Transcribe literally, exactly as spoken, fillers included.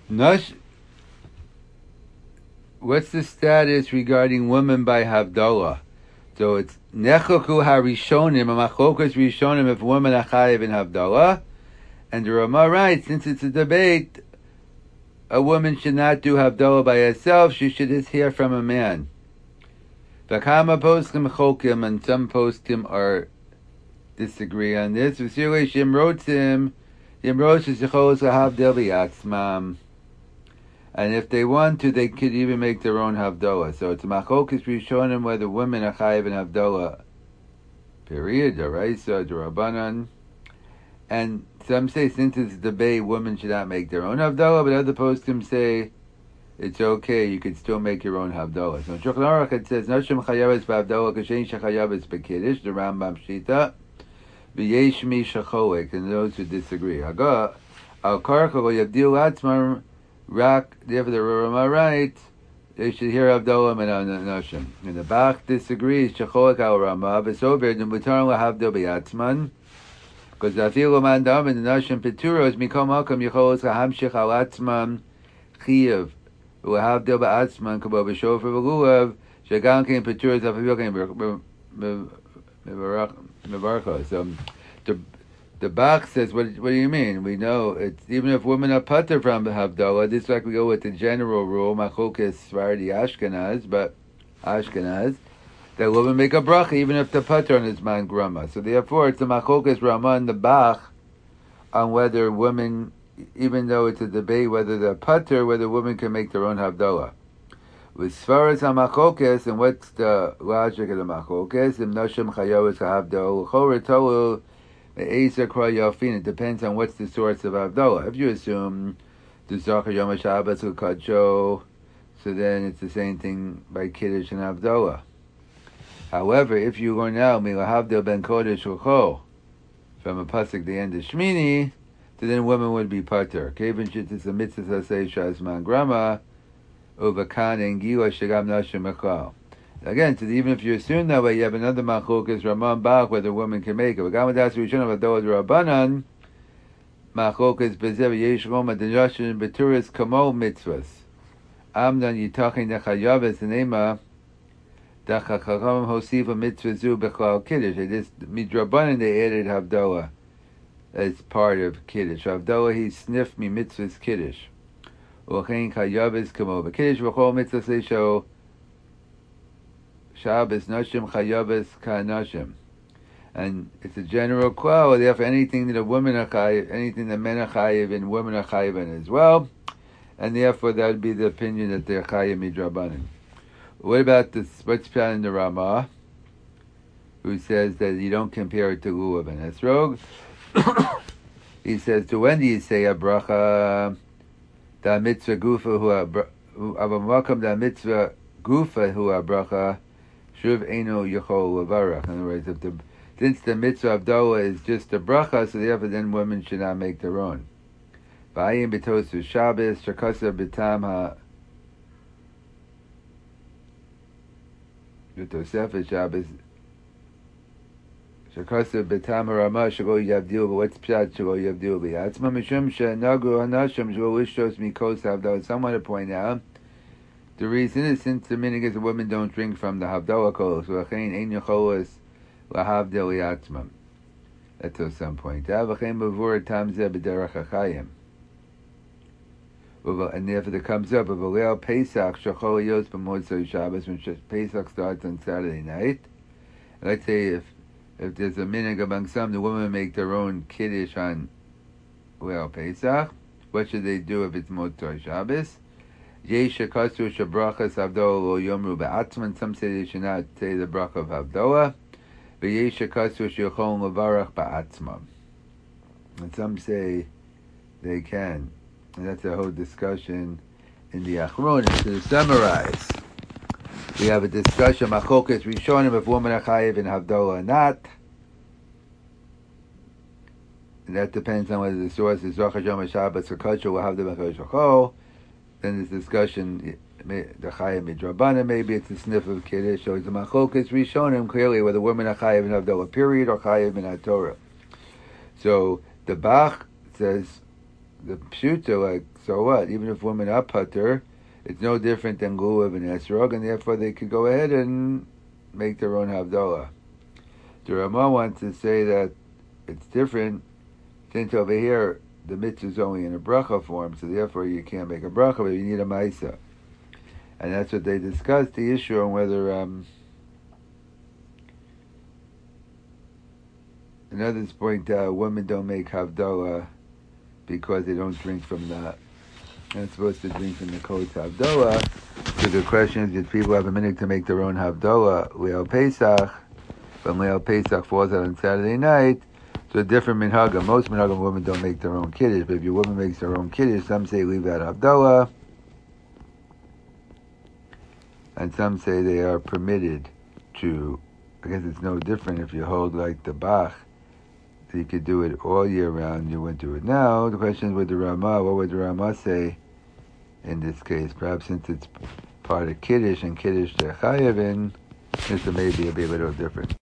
Nash, what's the status regarding women by Havdalah? So it's Nechoku HaRishonim, a Machokas Rishonim, if women are Chayiv in Havdalah. And the Rama writes, since it's a debate, a woman should not do Havdalah by herself, she should just hear from a man. Vakama poskim chokim, and some poskim are disagree on this. V'sirei shimrotzim, yimrotzim yicholos Havdalah b'yatzmam. And if they want to, they could even make their own Havdalah. So it's a Machokas Rishonim whether women are Chayiv in Havdalah. Period. D'oraisa, d'Rabbanan. And some say since it's a debate, women should not make their own Havdalah, but other poskim say it's okay, you can still make your own Havdalah. So in Shulchan Aruch it says, Nashim Chayavis b'Havdalah k'shein shechayavis b'Kiddush, the Rambam Shita, v'yesh mi shacholek, and those who disagree. Haga, al karcha lo yavdil atzmar, rak, therefore the Rama writes, they should hear Havdalah and Nashim. And the Bach disagrees, shacholek al Rama, v'sober, n'mutar l'havdil b'yatzman, because the afilu man dam and the nashim peturos mikom malkam yicholos hahamshich al atzman chiyav uhavdil ba'atzman kabo b'shofer v'lulav shagam kein peturos afilu kein mevarcha. So the the Bach says, what what do you mean? We know it's even if women are pater from Havdalah, this is like we go with the general rule machokes Svardi Ashkenaz, but Ashkenaz. That women make a bracha even if the pater on his man grama. So therefore, it's the machokas Rama and the Bach on whether women, even though it's a debate whether they're pater, whether women can make their own havdalah. With svaras hamachokas, and what's the logic of the machokas? Im nashim chayavas havdalah chore tolu me'eser kra yafin. It depends on what's the source of havdalah. If you assume the zachar yom hashabbos ukadsho, so then it's the same thing by kiddush and havdalah. However, if you learn now milahavdil ben kodesh u'cho from a pasuk the end of Shmini, so then women would be pater. Kevin shittis a mitzvah say shazman grama uvakan and gila shagam nashim mechal. Again, so even if you assume that way, you have another machokas Raman Bach where the woman can make it. V'gam adas rishon avdalah d'Rabbanan machokas bezev yesh roma d'nashin beturis kamo mitzvahs. Amnan yitachin nechayaves nema. The Chachamim hosiva mitzvah zu b'chlal kiddush. They just midrabanan they added havdalah as part of kiddush. Havdalah he sniffed me mitzvahs kiddush. U'chein chayavis kamo b'kiddush v'chol mitzvah seisho Shabbos nashim chayavis ka'nashim. And it's a general klal. Therefore, anything that a woman are chayiv, anything that men are chayiv and women are chayiv in as well, and therefore that would be the opinion that they're chayiv midrabanan. What about this? What's found in the Ramah, who says that you don't compare it to lulav and esrog? He says, to when do you say a bracha? Da mitzvah gufa hu avamakam da mitzvah gufa hu a bracha shuv eno yachol levarach. In other words, if the since the mitzvah havdalah is just a bracha, so therefore then women should not make their own. V'ayim b'tosu Shabbos shakasa b'tam ha. The Tosefet Shabbos Shakasa B'tam Rama Shago Yavdil. But what's Pshat Shago Yavdil? B'Yatzma Mishum Shenagu Hanashim Shago Lishtos Mikos Havdalah. Someone to point out the reason is since the minig is the women don't drink from the Havdalah kol, so Achein Ein Yecholos LaHavdil Yatzma. That's what some point out. Achein Bavur Tam Zeh B'Derech HaChayim. And therefore it comes up of a Leil Pesach Shachol Yos B'Motzei Shabbos when Pesach starts on Saturday night. Let's say if if there's a minig among some, the women make their own kiddush on Leil Pesach. What should they do if it's Motzei Shabbos? Yesh Shekasu Shabrachas Havdalah Lo Yomru B'Atzman. Some say they should not say the bracha of Havdalah. But Yesh Shekasu Shechol Levarach B'Atzman. And some say they can. And that's a whole discussion in the Achronim. To summarize, we have a discussion, Machokas Rishonim, if women are chayiv in Havdalah or not. And that depends on whether the source is Zochar Yom HaShabbos or Kachel will have the Mechel Shachol. Then there's discussion, the chayiv midrabanan, maybe it's a sniff of Kiddush. So it's a Machokas Rishonim, clearly whether women are chayiv in Havdalah period or chayiv in HaTorah. So the Bach says, the pshuta, like, so what? Even if women are putter, it's no different than lulav and esrog, and therefore they could go ahead and make their own havdalah. The Ramah wants to say that it's different, since over here the mitzvah is only in a bracha form, so therefore you can't make a bracha, but you need a ma'isa. And that's what they discussed, the issue on whether, um, another point, uh, women don't make havdalah because they don't drink from the, they're not supposed to drink from the Kos Havdalah. So the question is, did people have a minute to make their own Havdalah, Leil Pesach, when Leil Pesach falls out on Saturday night? So a different minhagah. Most minhagah women don't make their own kiddush, but if your woman makes her own kiddush, some say leave out Havdalah, and some say they are permitted to. I guess it's no different if you hold like the Bach, so you could do it all year round, you wouldn't do it now. The question is with the Ramah, what would the Ramah say in this case? Perhaps since it's part of Kiddush and Kiddush they're chayav in, this may be a bit little different.